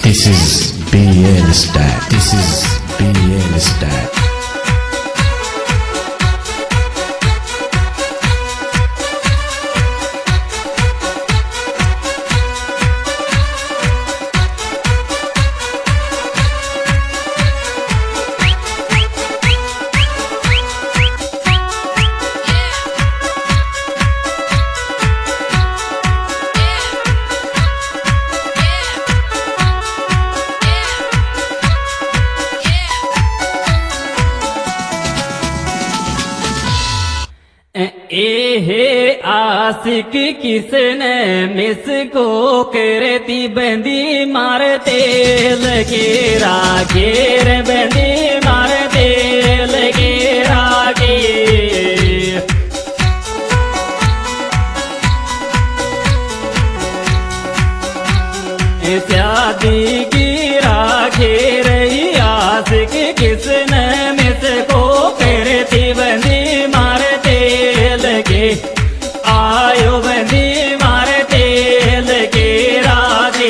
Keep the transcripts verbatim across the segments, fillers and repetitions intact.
This is B L Stack. This is B L Stack. ए आशिक किसने miss को करती बंदी मारते लगे रागेर बंदी मारते लगे रागे शादी की रागे रही आशिक किसने मिस को करती बंदी आयो बंदी मारते लगे रागे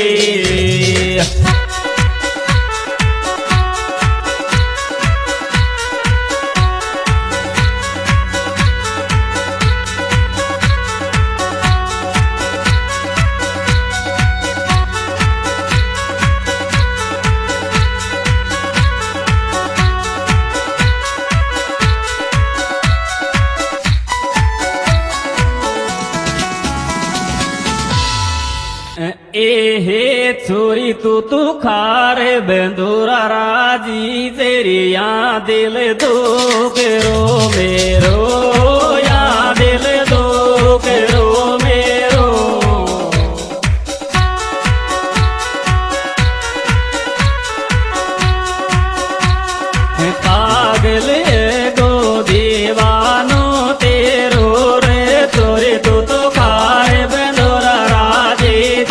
ए छोरी तू तू खार बंदूरा राजी तेरी या दिल दो करो मेरो या दिल दो करो मेरो पागल गो दीवानो तेरो रे छोरी तू तो खार बंदूरा राजी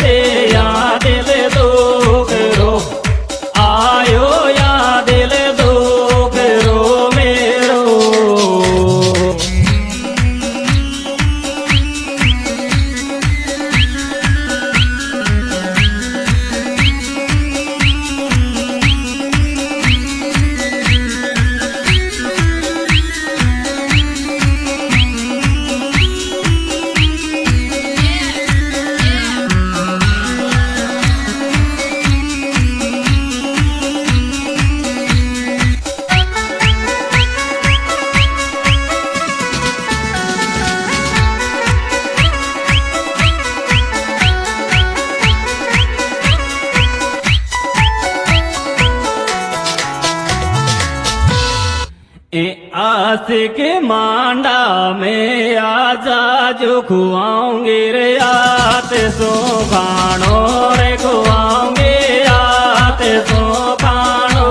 आशिक मांडा में आजा जो खुआऊंगे रे आते सो खानो रे खुआऊंगे आते सो खानो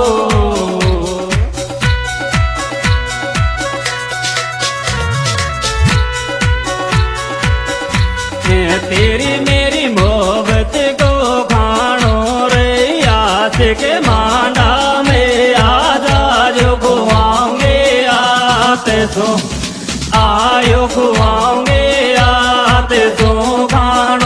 तेरी मेरी मोहब्बत को खानो रे आशिक मांडा में आजा जो खुआऊंगे सो आयो खुआऊंगे आते सो खानो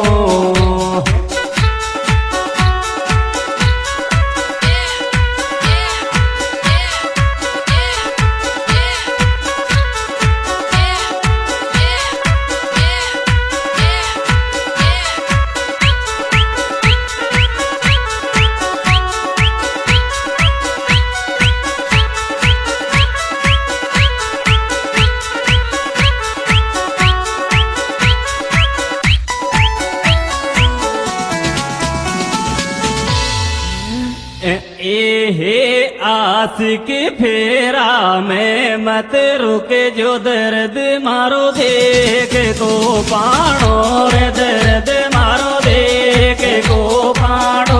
ए आशिक फेरा में मत रुके जो दर्द मारो देख को पानो रे दर्द मारो देख को पानो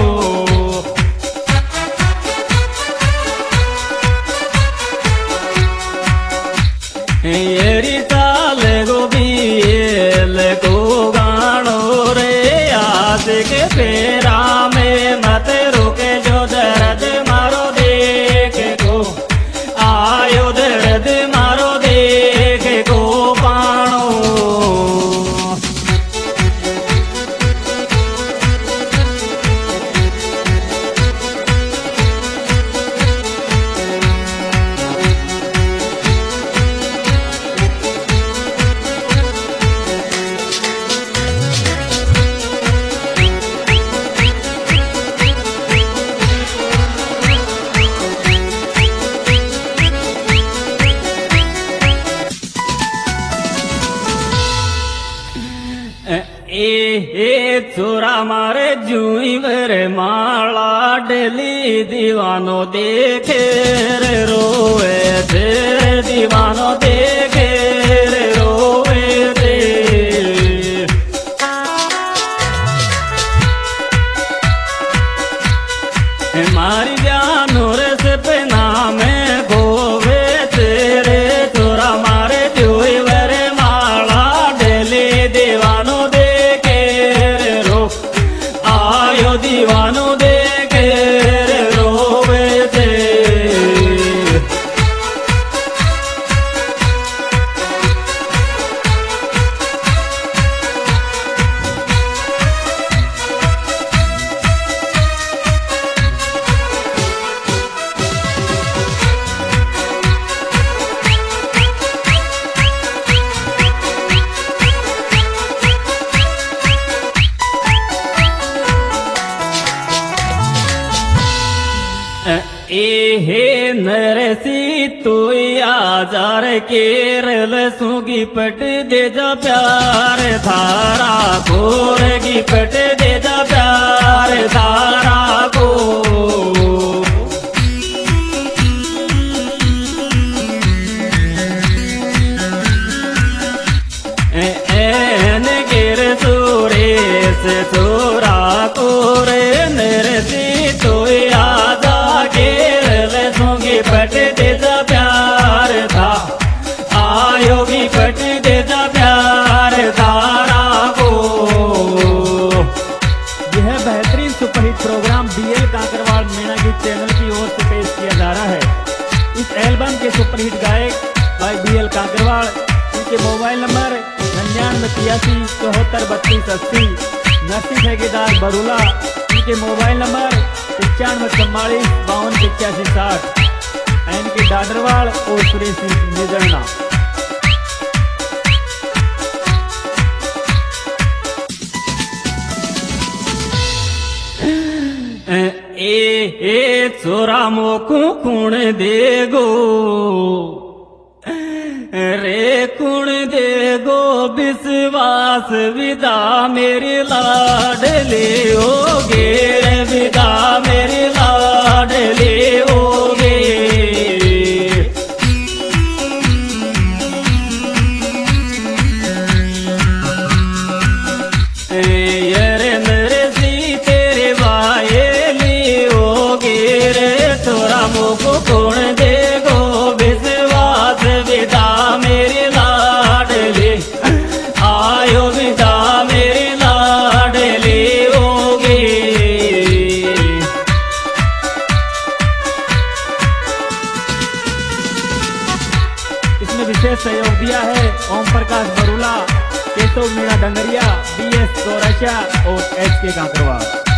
येरी ताल गो बील को गानो रे आशिक फेरा में मत रुके जो दर्द मारो देख को आयो दर्द मारो देख को पानो मारे जुई रे माला डेली दीवानो देखे रे रोए थे दीवानो देखे रे रोए थे मारी जानो रे से पेना में गोवे तेरे तोरा मारे जुई रे माला डेली दीवानो देखे रे रो आयो दीवानो देखे रे रोवे थे ए नरसी तू आजार केरल सुगी पट दे जा प्यार धारा गोरगी पट दे जा प्यार धारा को एन गिर सूरे से सूरा को रे नरसी तू आजा पट दे जा प्यार था आयोगी पट दे जा प्यार धारा को। यह बेहतरीन superhit program BL Kakarwad Meena गीत चैनल की ओर से पेश किया जा रहा है। इस एल्बम के सुपरहिट गायक भाई बीएल काकरवाड़, इनके मोबाइल नंबर निन्यानवे तिरासी चौहत्तर बत्तीस अस्सी, नरसी ठेकेदार बरूला, इनके मोबाइल नंबर पचानवे चौवालीस बावन पचासी साठ, इनके डाडरवाड़ और सुरेश निजरना। ए ए चोरा मोकू कुण देगो रे कुण देगो विश्वास विदा मेरी लाडली होगे विदा मेरी लाडली होगे कौन देगो विश्वास विदा मेरी लाडली आयो विदा मेरी लाडली होगी। इसमें विशेष सहयोग दिया है ओम प्रकाश बरूला, केशव मीणा डंगरिया, बी एस चौरसिया और एच के काकरवाड़।